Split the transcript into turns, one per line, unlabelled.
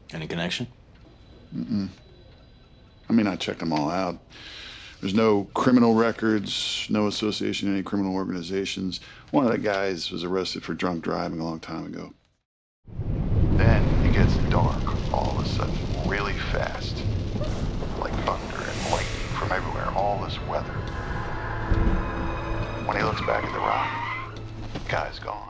Any connection?
I mean, I checked them all out. There's no criminal records, no association with any criminal organizations. One of the guys was arrested for drunk driving a long time ago. Then it gets dark all of a sudden, really fast. Like thunder and lightning from everywhere, all this weather. When he looks back at the rock, the guy's gone.